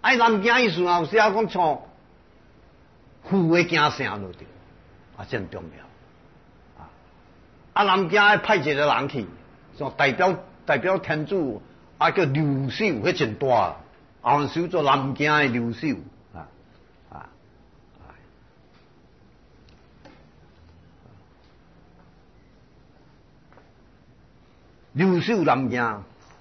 哎，南京意思有写讲从父的惊声落着，啊，真重要。啊，南京爱派一个人去，像代表天主，啊叫刘秀，迄真大，后首做南京的刘秀，刘秀南京，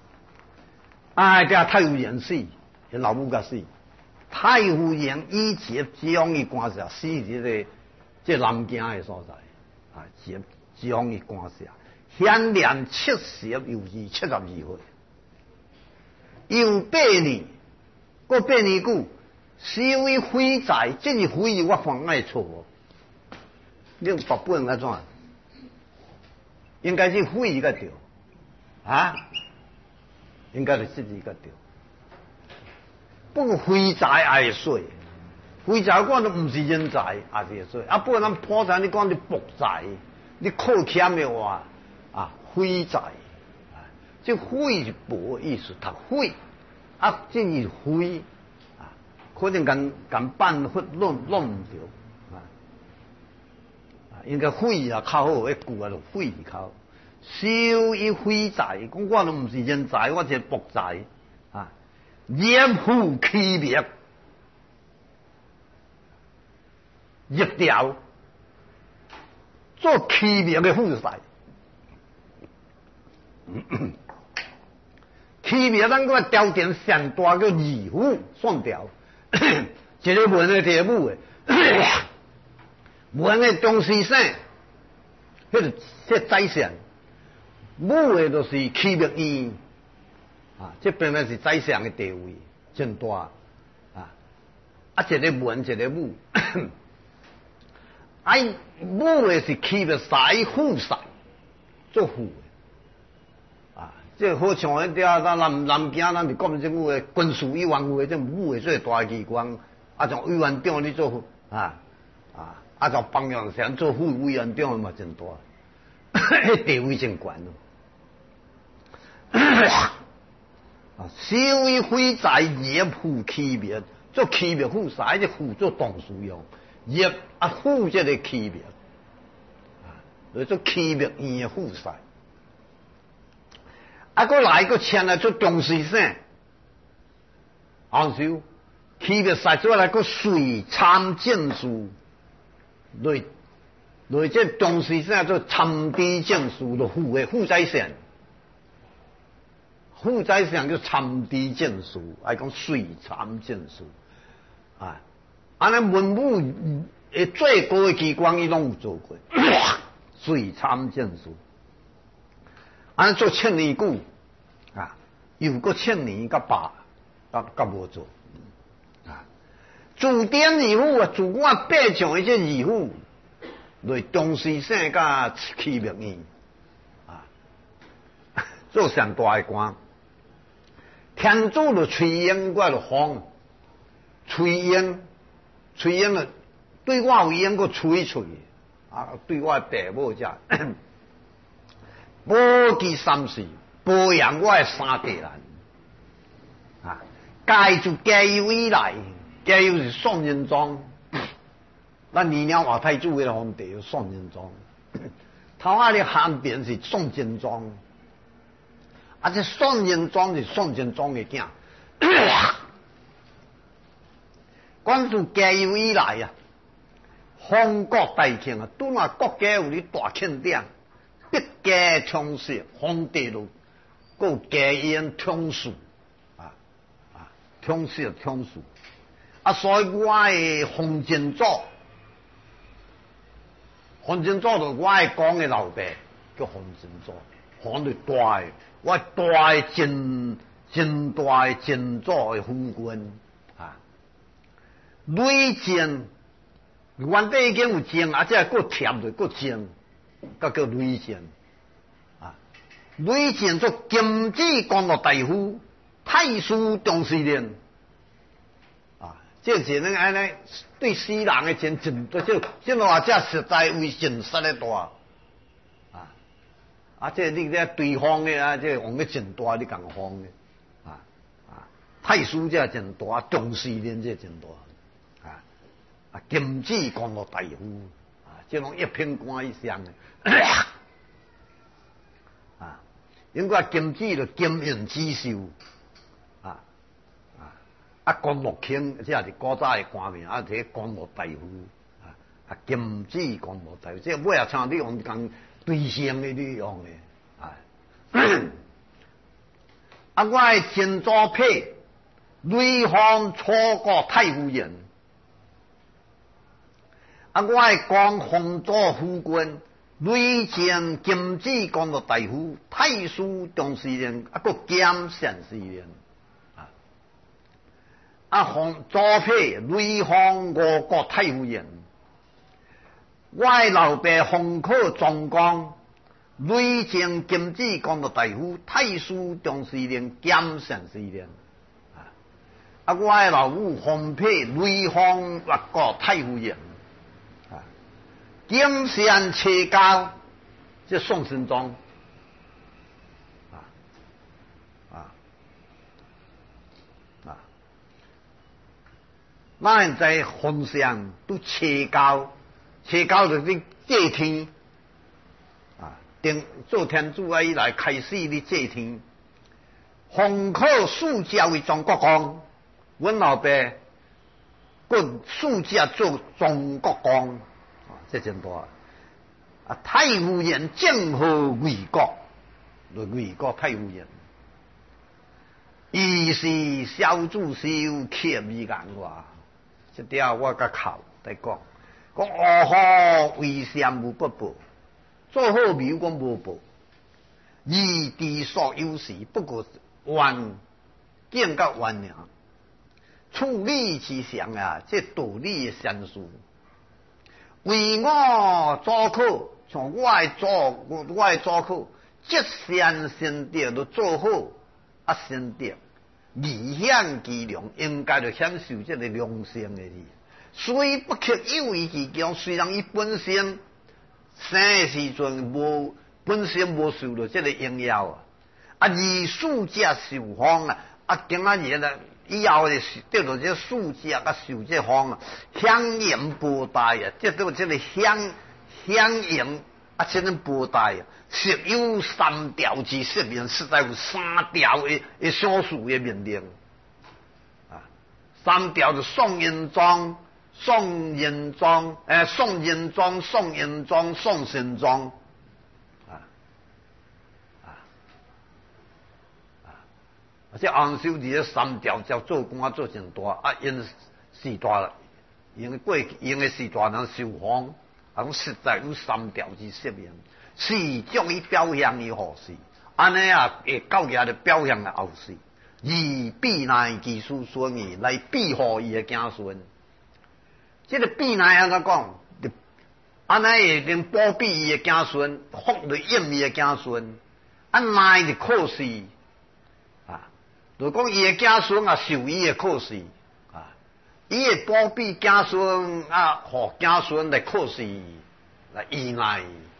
这太夫人死，因老母甲死，太夫人以前将伊关下，死伫这南京的所在，将伊关下，享年72又是72岁，又8年，过8年久，收伊废财，这是废我犯爱错，你读本安怎？应该是废个对。应该是这几个对。不过废财也会衰，废财我都不是人财，也是会衰。啊，不过咱破财，你讲你薄财，你扣欠的话，废财，这废是薄意思，读废，这是废，可能跟办法弄唔着，应该废较好，迄句就废较好。收伊废财，讲我都唔是人财，我是薄财，掩护欺灭，入掉做欺灭的富财，欺灭咱个条件上大叫义父算掉，一个文的题目的，文的中西省，迄宰相。母的就是欺灭伊，这边呢是宰相的地位真大，一个文一个母，母的是欺灭财富财，做富的，这好像迄条咱南京咱是国民政府的军事委员会，这母的最大机关，像委员长你做像邦阳祥做副委员长嘛真大，迄地位真悬咯。收伊废财，业富欺灭，做欺灭富财，这富做动词用，业富这个欺灭，做欺灭伊的富财。过来个签来做中西省，后首欺灭财做来个水参证书，来这中西省做参地证书，就富财省。富财省叫参地证书，爱讲税参证书，安尼文武最高的机关伊拢有做过，税参证书，安尼做1000年久，又过1000年甲无做，自典义父自我八将的这义父，来中西省甲欺灭伊，做上大的官。天主就垂烟，我就放垂烟了，对我有烟个吹，对我父母者，保记3世，保养我的3代人，家就家由以来，家由是宋仁庄，咱二娘皇太子的皇帝宋仁庄，头下的汉边是宋真庄。这宋仁庄是宋真庄的囝，管自家由以来封国大庆拄那国家有哩大庆典，必家充实，皇帝就够家宴充实，充实，所以我的封建祖就我的讲的老爸叫封建祖，封就大的。我大的真大的真祖的夫君累建，原底已经有建，这个贴着个建，个叫累建，累建做金紫光禄大夫，太师中士令，这是那安尼对死人的真这话这实在为现实的大。这你咧对方的这往个真大，你共方的， 太师这真大，中士人这真大，金子公路大夫，这种一品官以上的，应该金子就金印之秀，公路卿这也是古早的官名，这公路大夫，金子公路大夫，这尾也像你用讲对象的你用的，我的前祖配雷方楚国太夫人，我的光弘祖夫君雷前金子公路大夫，太师中士人，个兼善士人。皇祖配雷方吴国太夫人，我的老爸封口总光雷前金子公路大夫，太师中士人兼善士人。我的老母封配雷方越国太夫人，兼善车交，这宋神宗。咱在皇上都切交，切交就是祭天，做天主以来开始的祭天。封口暑假为中国公，阮老爸滚暑假做中国公，这真大。太夫人正好魏国，魏国太夫人。伊是小主修刻意眼话，这条我甲靠在讲，讲学好为善无不报，做好庙讲无报，义地所有时，不过冤见甲冤尔。处理之上这道理的善事，为我做口，像我的做口，积善先德都做好，先德。义享其良，应该就享受这个良性的事。虽不克有为其强，虽然伊本身生的时阵本身无受到这个荣耀而暑假受封今仔日呢，以后就得到这暑假受这封享言博大这个享言这种博大实有3条之说明，实在有3条的小数的命令3条就宋仁宗、宋仁宗、宋仁宗、宋仁宗、宋神宗这昂修这3条叫做官做真大因4大因的4大人受封实在有3条之说明。是将伊表现于何事？安尼会教育的表现的后事，以必奈其子孙儿来庇护伊的子孙。这个必奈安怎讲？安尼会能保庇伊的子孙，福来应伊的子孙。奈就考试就讲伊的子孙受伊的考试伊会保庇子孙互子孙来考试来依赖。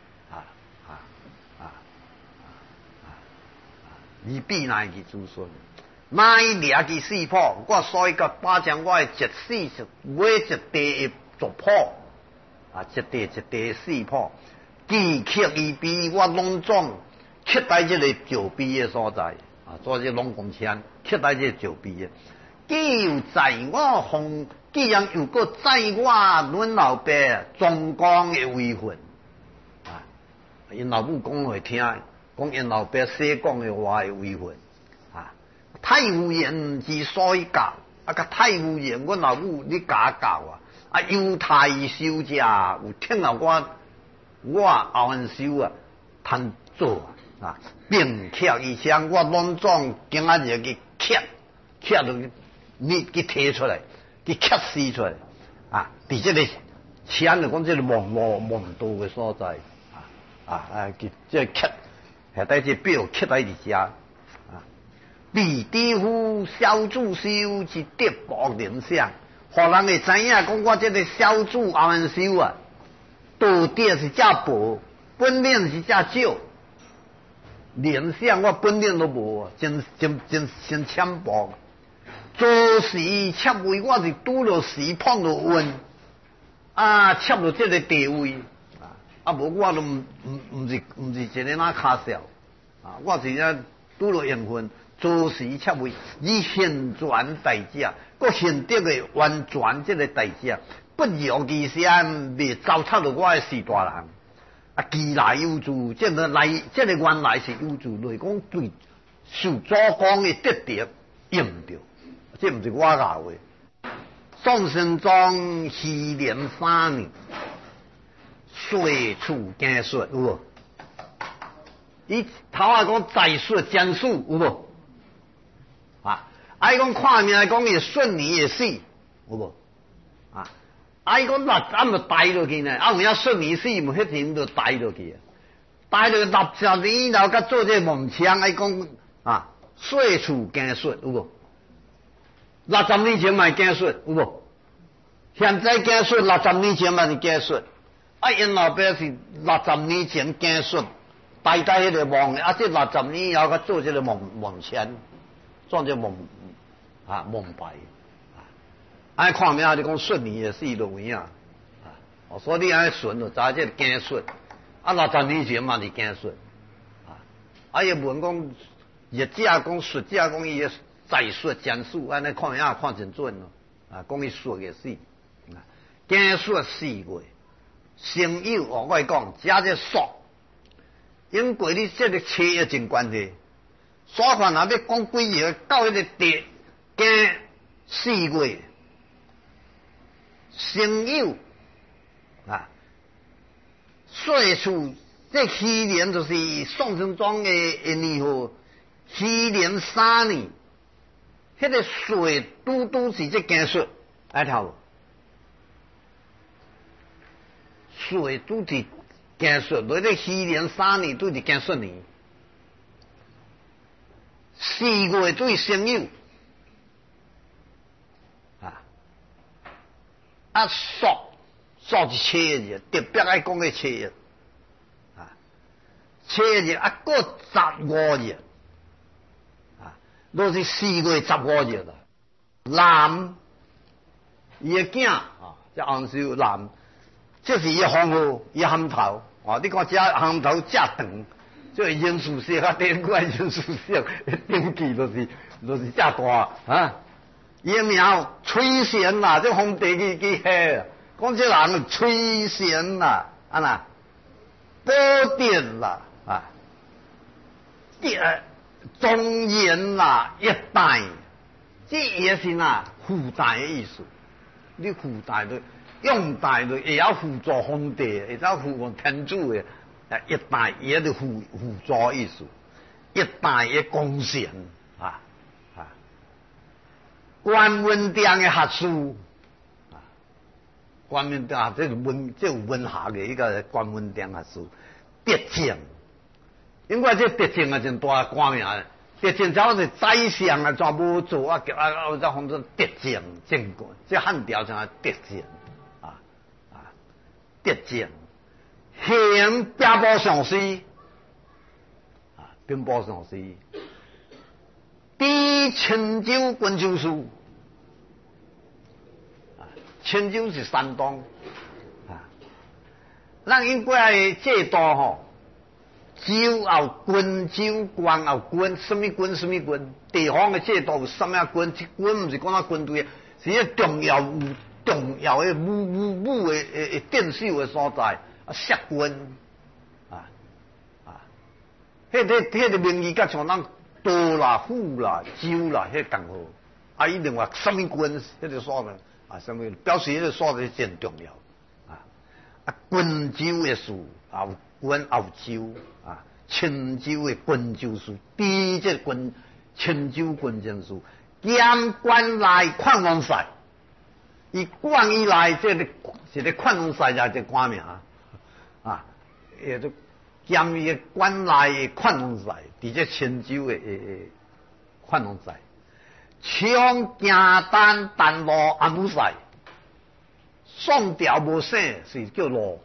以必奈其子孙，奈掠其四谱，我所以个把将我的每一地的族谱一地一地四谱，记刻一笔，我拢总刻在这个石碑的所在做这拢公签，刻在这石碑的。既有在我封，既然有个在我阮老爸中公的威魂因老母讲会听。讲因老爸写讲的话的威魂太夫人之所以教太夫人阮老母你教教犹太修者有听到我后恩修通做并刻以前我拢总今仔日去刻到你去摕出来去刻撕出来伫这个像就讲这个蒙道的所在这刻下底这表刻在伫遮必知乎小主修之德薄联想，互人会知影讲我这个小主后恩修道德是遮薄，本领是遮少，联想我本领都无真浅薄。 做时切位，我是拄着时碰着运，切着这个地位，无我都唔是一个哪卡笑，我是只拄着缘分，做时切位，以现全代价，搁现得的完全这个代价，不容其先，未糟蹋着我的四大人。既来有助，这个原来是有助来讲对受祖公的德德用着，这唔是我教的。宋神宗熙年3年，岁出经术有无？伊头下讲在术将术有无？伊讲看命讲伊顺利会死有无？伊讲6就带落去呢，有影顺利死，无迄阵就带落去，带落60年以后，甲做这梦枪，伊讲岁出经术有无？60年前嘛经术有无？现在经术60年前嘛是经术，因老爸是60年前经术，带迄个梦的，这60年以后甲做这个梦枪，做这梦牌。看命就讲顺利的死就有影，所以你安尼顺就知这经术，60年前嘛是经术，伊问讲业者讲术者讲伊在术将术，安尼看命看真准咯，讲伊术嘅死，经术4月，生有我讲加这数，因过你这个车也真关系，所以若要讲几月到迄个地经4月。生有岁出，这去年就是宋神宗的年号，去年3年，迄个岁拄是这经术，爱听无？岁拄是经术，来这去年3年拄是经术年，4月拄是生有。数是车日，特别爱讲个车日，车日过15日，都是4月15日啦。男伊个囝这红寿男，这是伊皇后，伊含头，你看这含头这长，这因素色较顶过因素色，顶记就是这大伊名崔贤啦，这皇帝去下，讲这人崔贤啦，宝殿啦，庄严啦，一代，这也是附带的意思。你附带的用带的，也要辅助皇帝，也要辅助天主的，一代也是辅助意思，一代的贡献关文殿的学书，关文殿这有文学的一个关文殿学书，德政，因为这德政真大官名，德政只要是宰相全部做这方做德政政官，这汉朝叫德政德政，行兵部尚书兵部尚书。第青州郡州司，青州是山东，咱应该制度州后郡州，县后郡，什么郡什么郡，地方的制度有什么郡？这郡唔是讲军队，是一重要的武的镇守的所在，设郡迄个名义甲像咱。都啦、府啦、州啦，迄共好。伊另外什么郡，迄个所在什么表示迄个所在真重要郡州的事，后郡后州青州的郡州事，第这青州郡州事，兼管内矿王赛，伊管以来这个是咧矿王赛也这官名也都。兼伊个管内的矿农赛，伫这青州的矿农赛，抢行单单路安武赛，宋朝无省是叫路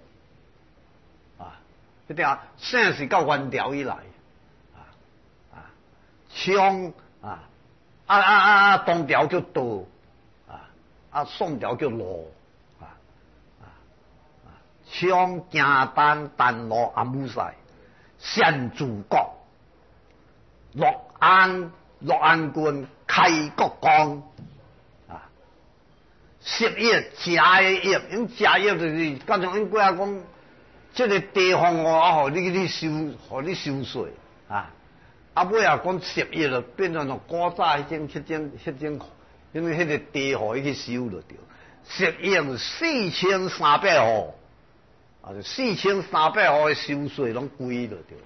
迄条省是到元朝以来抢东条叫道，宋条叫路，枪行丹路阿姆赛，先主国，乐安军开国光，食业家的业，因家业就是刚才因过来讲，这个地方互你收税尾讲食业就变成古早迄种，因为迄个地互伊去收就对，食业4300户，就4300户的收税拢归就对，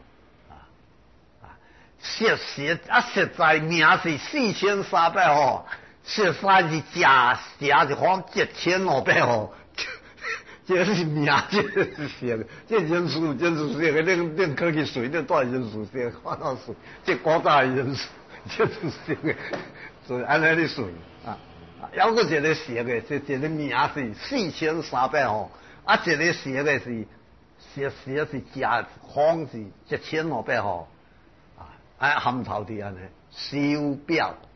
实在名是4300户。实在是假一方1500户，这是名，这是实，这人数实个，恁可去算，恁带人数实，看到算，这古早的人数，这是实个，所以安尼你算还有一个实个，一个名是4300户，一个实个是是假方是1500户，含头伫安尼收表。